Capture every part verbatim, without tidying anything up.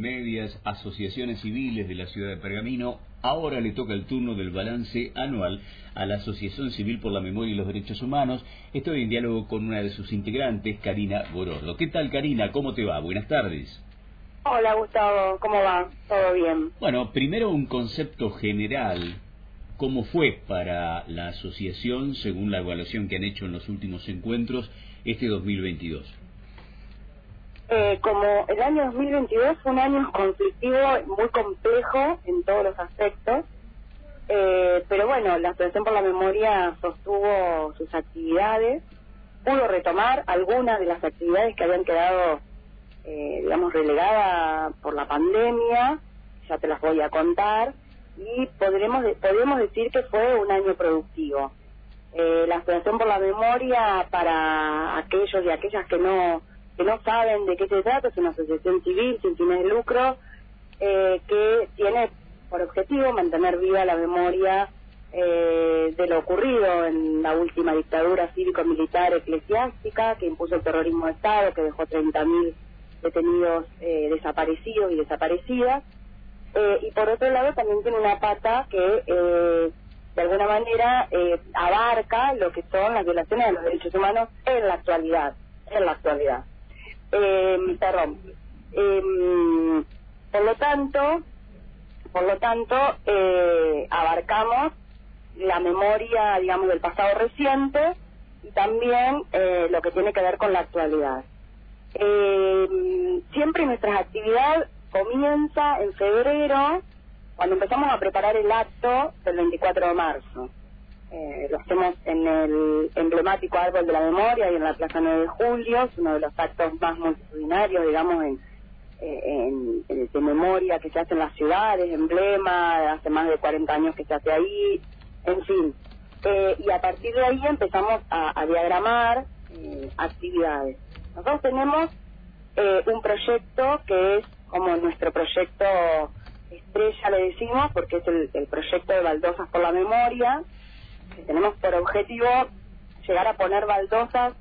intermedias, asociaciones civiles de la ciudad de Pergamino. Ahora le toca el turno del balance anual a la Asociación Civil por la Memoria y los Derechos Humanos. Estoy en diálogo con una de sus integrantes, Karina Gorordo. ¿Qué tal, Karina? ¿Cómo te va? Buenas tardes. Hola, Gustavo. ¿Cómo va? ¿Todo bien? Bueno, primero un concepto general. ¿Cómo fue para la asociación, según la evaluación que han hecho en los últimos encuentros, este dos mil veintidós? Eh, como el año dos mil veintidós fue un año conflictivo, muy complejo en todos los aspectos, eh, pero bueno, la Asociación por la Memoria sostuvo sus actividades, pudo retomar algunas de las actividades que habían quedado, eh, digamos, relegadas por la pandemia, ya te las voy a contar, y podremos, podremos decir que fue un año productivo. Eh, la Asociación por la Memoria, para aquellos y aquellas que no que no saben de qué se trata, es una asociación civil sin fines de lucro, eh, que tiene por objetivo mantener viva la memoria eh, de lo ocurrido en la última dictadura cívico-militar eclesiástica que impuso el terrorismo de Estado, que dejó treinta mil detenidos eh, desaparecidos y desaparecidas, eh, y por otro lado también tiene una pata que eh, de alguna manera eh, abarca lo que son las violaciones de los derechos humanos en la actualidad, en la actualidad. Eh, perdón. Eh, por lo tanto, por lo tanto, eh, abarcamos la memoria, digamos, del pasado reciente y también eh, lo que tiene que ver con la actualidad. Eh, siempre nuestra actividad comienza en febrero, cuando empezamos a preparar el acto del veinticuatro de marzo. Eh, lo hacemos en el emblemático Árbol de la Memoria y en la Plaza nueve de Julio, es uno de los actos más multitudinarios, digamos, en, en, en de memoria que se hace en las ciudades, emblema, hace más de cuarenta años que se hace ahí, en fin. Eh, y a partir de ahí empezamos a, a diagramar eh, actividades. Nosotros tenemos eh, un proyecto que es como nuestro proyecto estrella, le decimos, porque es el, el proyecto de Baldosas por la Memoria, que tenemos por objetivo llegar a poner baldosas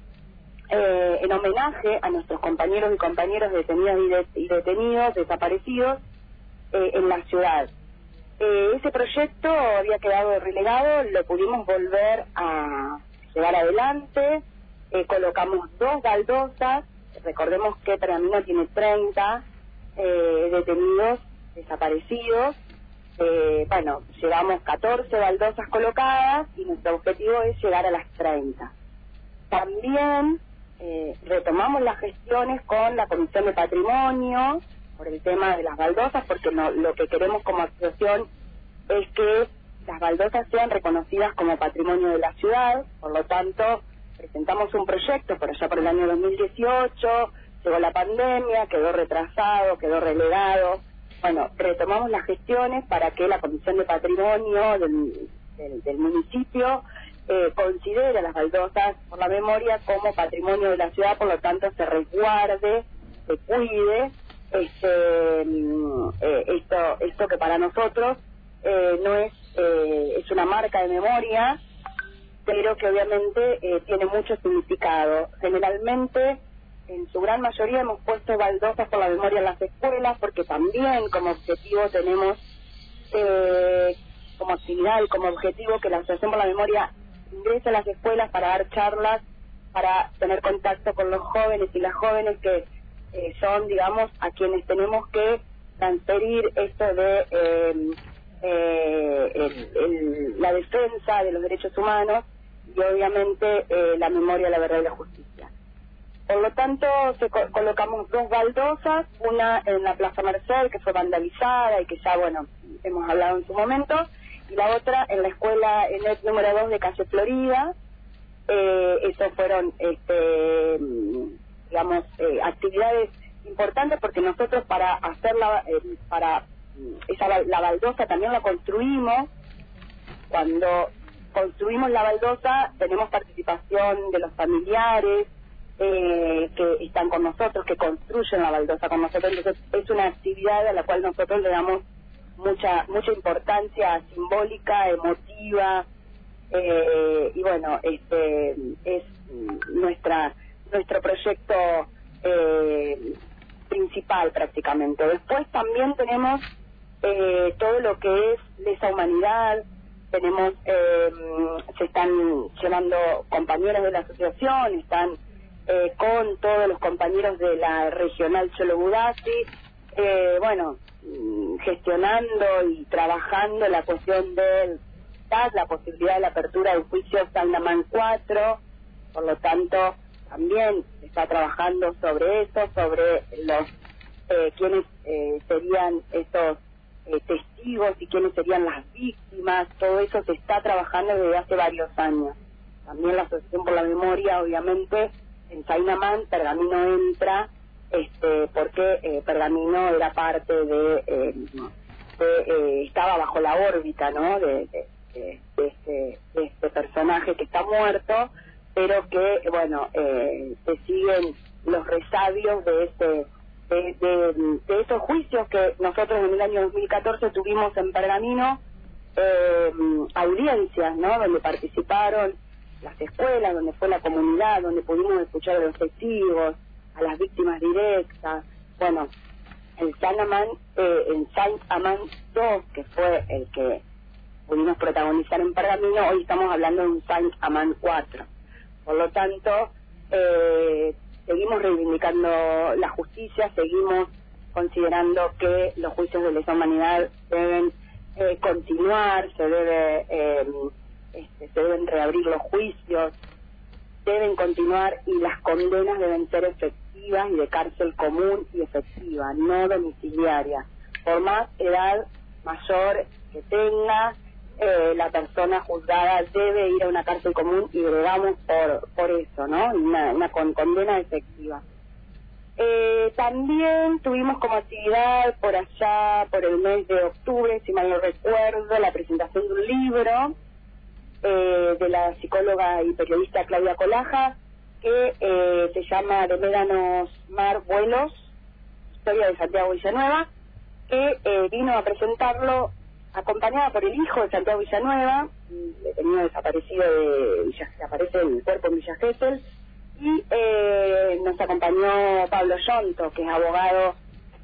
eh, en homenaje a nuestros compañeros y compañeras detenidos y, de, y detenidos, desaparecidos eh, en la ciudad. Eh, ese proyecto había quedado relegado, lo pudimos volver a llevar adelante, eh, colocamos dos baldosas, recordemos que Pergamino tiene treinta eh, detenidos desaparecidos. Eh, bueno, llevamos catorce baldosas colocadas y nuestro objetivo es llegar a las treinta. También eh, retomamos las gestiones con la Comisión de Patrimonio por el tema de las baldosas, porque no, lo que queremos como asociación es que las baldosas sean reconocidas como patrimonio de la ciudad. Por lo tanto, presentamos un proyecto por allá por el año dos mil dieciocho, llegó la pandemia, quedó retrasado, quedó relegado. Bueno, retomamos las gestiones para que la Comisión de Patrimonio del, del, del municipio eh, considere las baldosas por la memoria como patrimonio de la ciudad, por lo tanto se resguarde, se cuide este, eh, esto, esto que para nosotros eh, no es, eh, es una marca de memoria, pero que obviamente eh, tiene mucho significado. Generalmente, en su gran mayoría hemos puesto baldosas por la memoria en las escuelas, porque también como objetivo tenemos, eh, como actividad y como objetivo, que la Asociación por la Memoria ingrese a las escuelas para dar charlas, para tener contacto con los jóvenes y las jóvenes que eh, son, digamos, a quienes tenemos que transferir esto de eh, eh, el, el, la defensa de los derechos humanos y obviamente eh, la memoria, la verdad y la justicia. Por lo tanto, se co colocamos dos baldosas, una en la Plaza Merced, que fue vandalizada y que ya, bueno, hemos hablado en su momento, y la otra en la escuela E N E P número dos de Calle Florida. Eh, esos fueron, este, digamos, eh, actividades importantes, porque nosotros para hacerla, eh, para esa la baldosa también la construimos. Cuando construimos la baldosa tenemos participación de los familiares, Eh, que están con nosotros, que construyen la baldosa con nosotros. Entonces es una actividad a la cual nosotros le damos mucha mucha importancia simbólica, emotiva, eh, y bueno, este es nuestra nuestro proyecto eh, principal prácticamente. Después también tenemos eh, todo lo que es lesa humanidad, tenemos, eh, se están llevando compañeros de la asociación, están eh, con todos los compañeros de la regional Cholo Budassi, eh, bueno, gestionando y trabajando la cuestión del T A S, la posibilidad de la apertura del juicio Sainaman cuatro, por lo tanto también se está trabajando sobre eso, sobre los eh, quiénes eh, serían estos eh, testigos y quiénes serían las víctimas. Todo eso se está trabajando desde hace varios años. También la Asociación por la Memoria, obviamente, en Sainaman, Pergamino entra este porque eh, Pergamino era parte de, eh, de eh, estaba bajo la órbita, ¿no?, de, de, de, de, este, de este personaje que está muerto, pero que, bueno, eh, se siguen los resabios de este de, de, de esos juicios que nosotros en el año dos mil catorce tuvimos en Pergamino, eh, audiencias, ¿no?, donde participaron las escuelas, donde fue la comunidad, donde pudimos escuchar a los testigos, a las víctimas directas. Bueno, el Sainaman, eh, en Sainaman dos, que fue el que pudimos protagonizar en Pergamino, hoy estamos hablando de un Sainaman cuatro. Por lo tanto, eh, seguimos reivindicando la justicia, seguimos considerando que los juicios de lesa humanidad deben eh, continuar, se debe eh, este, se deben reabrir los juicios, deben continuar, y las condenas deben ser efectivas y de cárcel común y efectiva, no domiciliaria. Por más edad mayor que tenga, eh, la persona juzgada debe ir a una cárcel común, y bregamos por por eso, ¿no? Una, una con, condena efectiva. Eh, también tuvimos como actividad por allá, por el mes de octubre, si mal no recuerdo, la presentación de un libro eh, de la psicóloga y periodista Claudia Colaja, que eh, se llama De Médanos Mar Vuelos, historia de Santiago Villanueva, que eh, vino a presentarlo acompañada por el hijo de Santiago Villanueva, detenido desaparecido de Villa, que aparece en el cuerpo en Villa Gesell, y eh, nos acompañó Pablo Yonto, que es abogado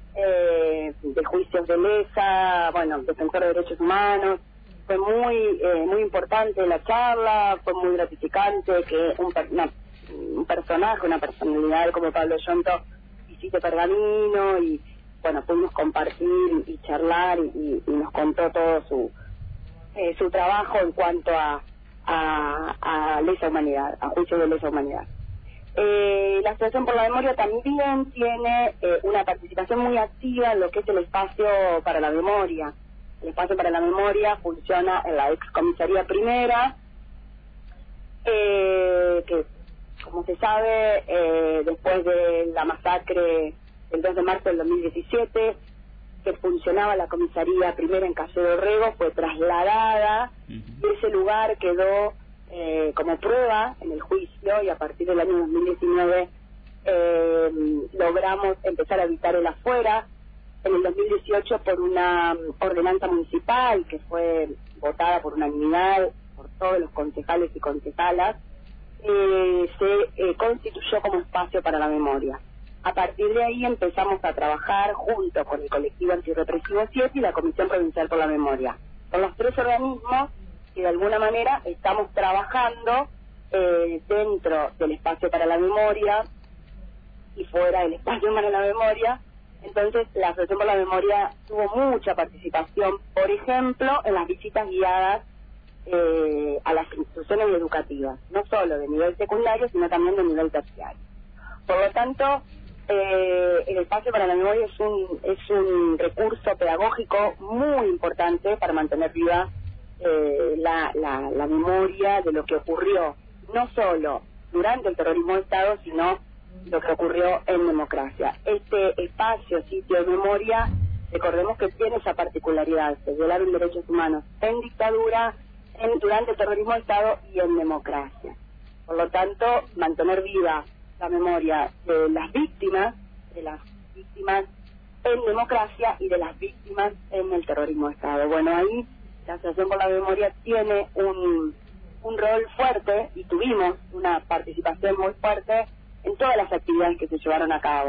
eh, de juicios de lesa, bueno, defensor de derechos humanos. Fue muy eh, muy importante la charla, fue muy gratificante que un, una, un personaje, una personalidad como Pablo Yonto visite Pergamino, y bueno, pudimos compartir y charlar, y, y nos contó todo su eh, su trabajo en cuanto a, a, a lesa humanidad, a juicios de lesa humanidad. Eh, la Asociación por la Memoria también tiene eh, una participación muy activa en lo que es el espacio para la memoria. El espacio para la memoria funciona en la ex comisaría primera, eh, que como se sabe, eh, después de la masacre del dos de marzo del dos mil diecisiete, que funcionaba la comisaría primera en Calle Dorrego, fue trasladada, uh-huh. y ese lugar quedó eh, como prueba en el juicio, y a partir del año dos mil diecinueve eh, logramos empezar a habitar el afuera. En el dos mil dieciocho, por una ordenanza municipal que fue votada por unanimidad por todos los concejales y concejalas, eh, se eh, constituyó como espacio para la memoria. A partir de ahí empezamos a trabajar junto con el colectivo antirrepresivo siete y la Comisión Provincial por la Memoria, con los tres organismos que de alguna manera estamos trabajando eh, dentro del espacio para la memoria y fuera del espacio para la memoria. Entonces la Asociación por la Memoria tuvo mucha participación, por ejemplo, en las visitas guiadas eh, a las instituciones educativas, no solo de nivel secundario, sino también de nivel terciario. Por lo tanto, eh, el espacio para la memoria es un, es un recurso pedagógico muy importante para mantener viva eh, la, la, la memoria de lo que ocurrió, no solo durante el terrorismo de Estado, sino lo que ocurrió en democracia. Este espacio, sitio de memoria, recordemos que tiene esa particularidad: se violaron derechos humanos en dictadura, en, durante el terrorismo de Estado y en democracia. Por lo tanto, mantener viva la memoria de las víctimas, de las víctimas en democracia y de las víctimas en el terrorismo de Estado. Bueno, ahí la Asociación por la Memoria tiene un, un rol fuerte, y tuvimos una participación muy fuerte en todas las actividades que se llevaron a cabo.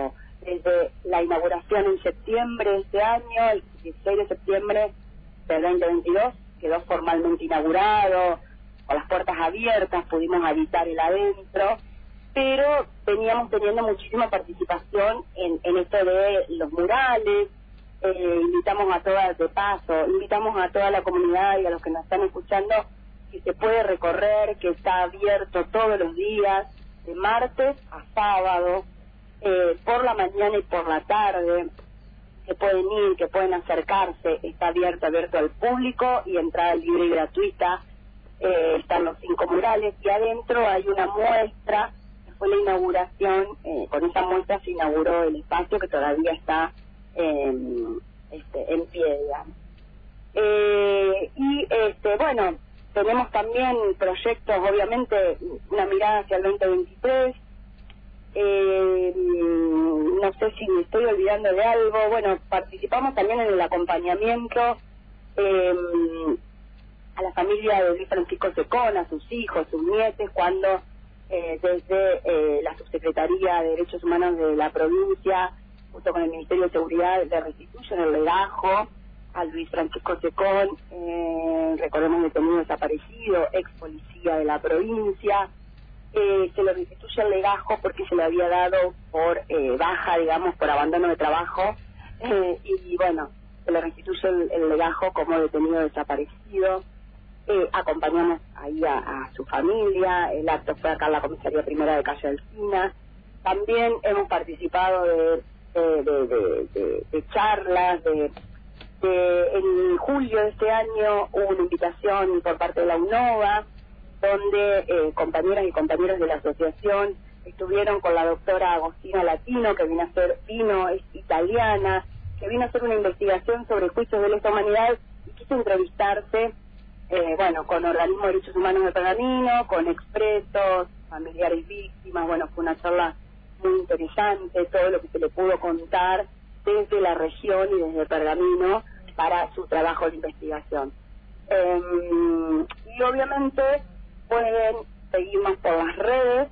desde la inauguración en septiembre de este año, el dieciséis de septiembre del veinte veintidós, quedó formalmente inaugurado, con las puertas abiertas, pudimos habitar el adentro, pero veníamos teniendo muchísima participación en, en esto de los murales. Eh, invitamos a todas, de paso, invitamos a toda la comunidad y a los que nos están escuchando, que se puede recorrer, que está abierto todos los días, de martes a sábado, eh, por la mañana y por la tarde, que pueden ir, que pueden acercarse, está abierto, abierto al público y entrada libre y gratuita. Eh, están los cinco murales y adentro hay una muestra, que fue la inauguración, eh, con esa muestra se inauguró el espacio que todavía está eh, este, en pie, digamos. Eh, y este, bueno, tenemos también proyectos, obviamente, una mirada hacia el veinte veintitrés. Eh, no sé si me estoy olvidando de algo. Bueno, participamos también en el acompañamiento eh, a la familia de Luis Francisco Secón, a sus hijos, sus nietes, cuando eh, desde eh, la Subsecretaría de Derechos Humanos de la provincia, junto con el Ministerio de Seguridad, le restituyen el legajo a Luis Francisco Secón, eh, recordemos detenido desaparecido, ex policía de la provincia. Eh, se le restituye el legajo porque se le había dado por eh, baja, digamos, por abandono de trabajo, eh, y bueno, se le restituye el, el legajo como detenido desaparecido. Eh, acompañamos ahí a, a su familia, el acto fue acá en la Comisaría Primera de Calle Alsina. También hemos participado de, de, de, de, de, de charlas, de, de en julio de este año hubo una invitación por parte de la UNOVA, donde eh, compañeras y compañeros de la asociación estuvieron con la doctora Agostina Latino, que vino a hacer, vino, es italiana, que vino a hacer una investigación sobre juicios de lesa humanidad y quiso entrevistarse, eh, bueno, con organismos de derechos humanos de Pergamino, con expresos, familiares víctimas. Bueno, fue una charla muy interesante, todo lo que se le pudo contar desde la región y desde Pergamino para su trabajo de investigación. Eh, y obviamente pueden seguirnos por las redes,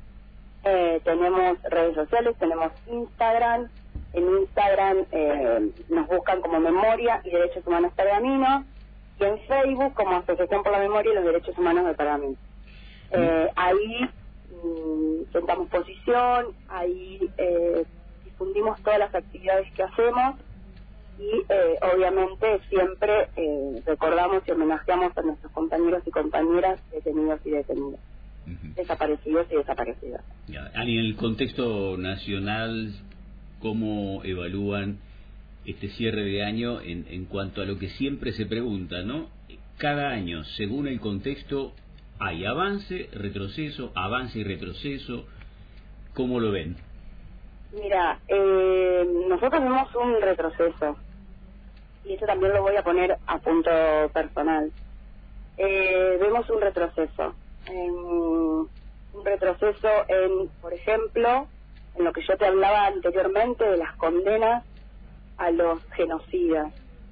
eh, tenemos redes sociales, tenemos Instagram, en Instagram eh, nos buscan como Memoria y Derechos Humanos Pergamino, y en Facebook como Asociación por la Memoria y los Derechos Humanos de Pergamino. Eh, ahí mmm, sentamos posición, ahí eh, difundimos todas las actividades que hacemos, y eh, obviamente siempre eh, recordamos y homenajeamos a nuestros compañeros y compañeras detenidos y detenidas, uh-huh. desaparecidos y desaparecidas. Ya, Ani, en el contexto nacional, ¿cómo evalúan este cierre de año en, en cuanto a lo que siempre se pregunta, ¿no? Cada año, según el contexto, hay avance, retroceso, avance y retroceso. ¿Cómo lo ven? Mira, eh, nosotros vemos un retroceso, y eso también lo voy a poner a punto personal. Eh, vemos un retroceso, en, un retroceso en, por ejemplo, en lo que yo te hablaba anteriormente de las condenas a los genocidas.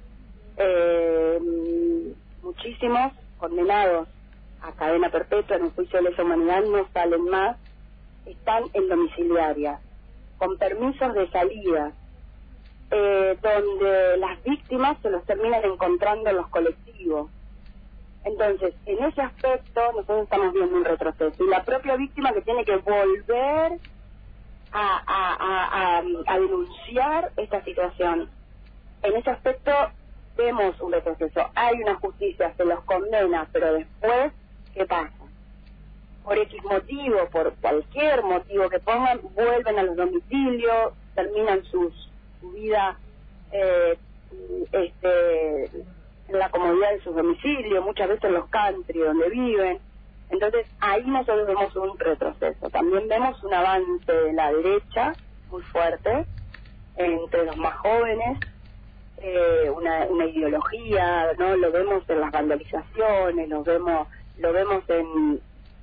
Eh, muchísimos condenados a cadena perpetua en un juicio de lesa humanidad no salen más, están en domiciliaria, con permisos de salida, eh, donde las víctimas se los terminan encontrando en los colectivos. Entonces, en ese aspecto nosotros estamos viendo un retroceso, y la propia víctima que tiene que volver a, a, a, a, a denunciar esta situación. En ese aspecto vemos un retroceso. Hay una justicia, se los condena, pero después, ¿qué pasa? Por X motivo, por cualquier motivo que pongan, vuelven a los domicilios, terminan sus, su vida eh, este, en la comodidad de sus domicilios, muchas veces en los country donde viven. Entonces ahí nosotros vemos un retroceso. También vemos un avance de la derecha muy fuerte entre los más jóvenes, eh, una, una ideología, ¿no? Lo vemos en las vandalizaciones, lo vemos, lo vemos en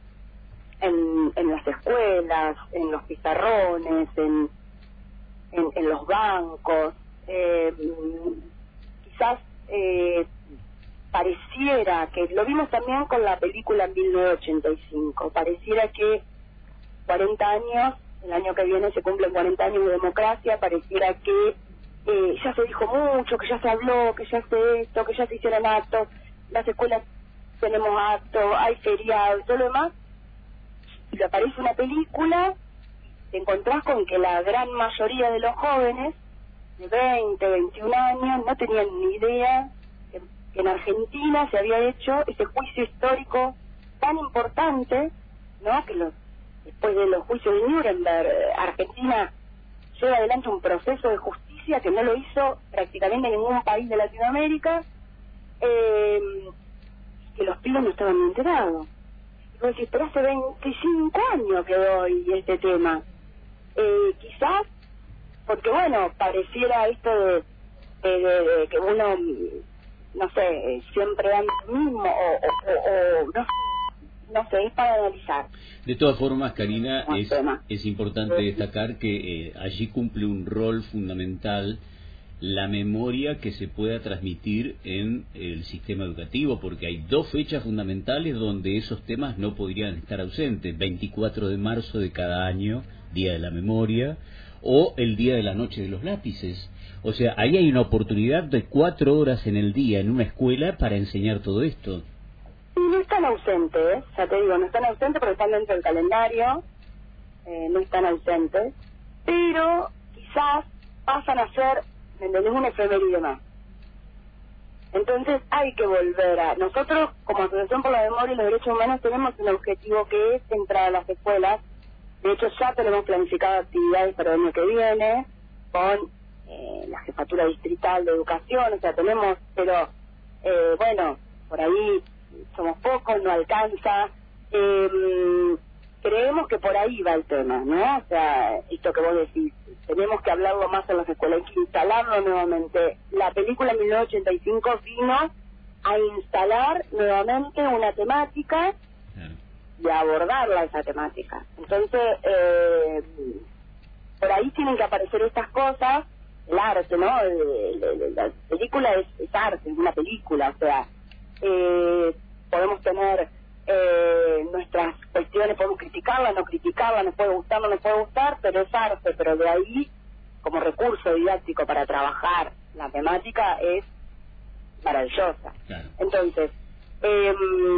En, en las escuelas, en los pizarrones, en, en, en los bancos. Eh, quizás eh, pareciera que, lo vimos también con la película en mil novecientos ochenta y cinco, pareciera que cuarenta años el año que viene se cumplen cuarenta años de democracia, pareciera que eh, ya se dijo mucho, que ya se habló, que ya se esto, que ya se hicieron actos, las escuelas tenemos actos, hay feriados y todo lo demás, y aparece una película, te encontrás con que la gran mayoría de los jóvenes de veinte, veintiún años no tenían ni idea que, que en Argentina se había hecho ese juicio histórico tan importante, ¿no? Que los, después de los juicios de Nuremberg, Argentina lleva adelante un proceso de justicia que no lo hizo prácticamente ningún país de Latinoamérica, eh, que los pibes no estaban ni enterados. Y vos decís, pero hace veinticinco años que doy este tema. Eh, quizás, porque bueno, pareciera esto de, de, de, de que uno, no sé, siempre da lo mismo, o, o, o, o no, no sé, es para analizar. De todas formas, Karina, es, es importante destacar que eh, allí cumple un rol fundamental la memoria que se pueda transmitir en el sistema educativo, porque hay dos fechas fundamentales donde esos temas no podrían estar ausentes: veinticuatro de marzo de cada año, Día de la Memoria, o el Día de la Noche de los Lápices. O sea, ahí hay una oportunidad de cuatro horas en el día en una escuela para enseñar todo esto. Y no están ausentes, ya te digo, no están ausentes porque están dentro del calendario, eh, no están ausentes, pero quizás pasan a ser, ¿me entendés?, un efeméride más. Entonces hay que volver a... Nosotros, como Asociación por la Memoria y los Derechos Humanos, tenemos un objetivo que es entrar a las escuelas. De hecho, ya tenemos planificado actividades para el año que viene con eh, la Jefatura Distrital de Educación, o sea, tenemos, pero eh, bueno, por ahí somos pocos, no alcanza. Eh, creemos que por ahí va el tema, ¿no? O sea, esto que vos decís, tenemos que hablarlo más en las escuelas, hay que instalarlo nuevamente. La película mil novecientos ochenta y cinco vino a instalar nuevamente una temática y a abordarla esa temática. Entonces, eh, por ahí tienen que aparecer estas cosas, el arte, ¿no? El, el, el, la película es, es arte, es una película, o sea, eh, podemos tener eh, nuestras cuestiones, podemos criticarla, no criticarla, nos puede gustar, no nos puede gustar, pero es arte, pero de ahí, como recurso didáctico para trabajar la temática, es maravillosa. Claro. Entonces, eh,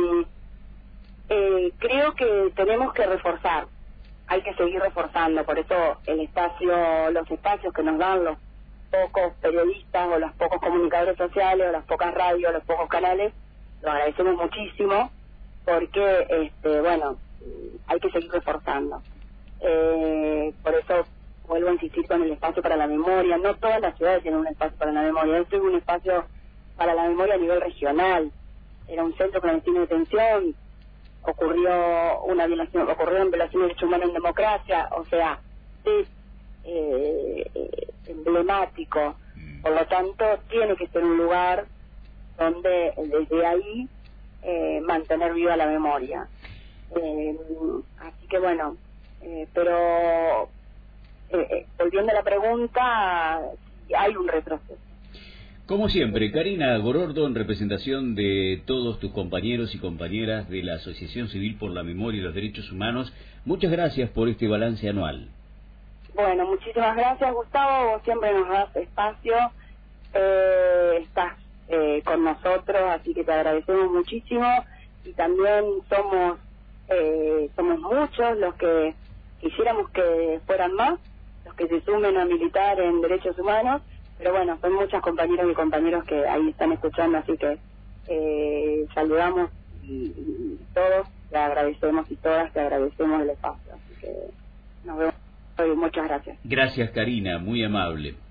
eh, creo que tenemos que reforzar, hay que seguir reforzando, por eso el espacio, los espacios que nos dan los pocos periodistas o los pocos comunicadores sociales o las pocas radios, los pocos canales, lo agradecemos muchísimo, porque, este, bueno, hay que seguir reforzando. Eh, por eso vuelvo a insistir con el espacio para la memoria. No todas las ciudades tienen un espacio para la memoria. Esto es un espacio para la memoria a nivel regional. Era un centro clandestino de detención, ocurrió una violación, ocurrió una violación de derechos humanos en democracia, o sea, es eh, eh, emblemático. Por lo tanto, tiene que ser un lugar donde desde ahí eh, mantener viva la memoria. Eh, así que bueno, eh, pero eh, eh, volviendo a la pregunta, hay un retroceso. Como siempre, Karina Gorordo, en representación de todos tus compañeros y compañeras de la Asociación Civil por la Memoria y los Derechos Humanos, muchas gracias por este balance anual. Bueno, muchísimas gracias, Gustavo, vos siempre nos das espacio, eh, estás eh, con nosotros, así que te agradecemos muchísimo, y también somos eh, somos muchos los que quisiéramos que fueran más, los que se sumen a militar en derechos humanos, pero bueno, son muchas compañeras y compañeros que ahí están escuchando, así que eh, saludamos y, y todos te agradecemos y todas te agradecemos el espacio, así que nos vemos hoy, muchas gracias. Gracias, Karina, muy amable.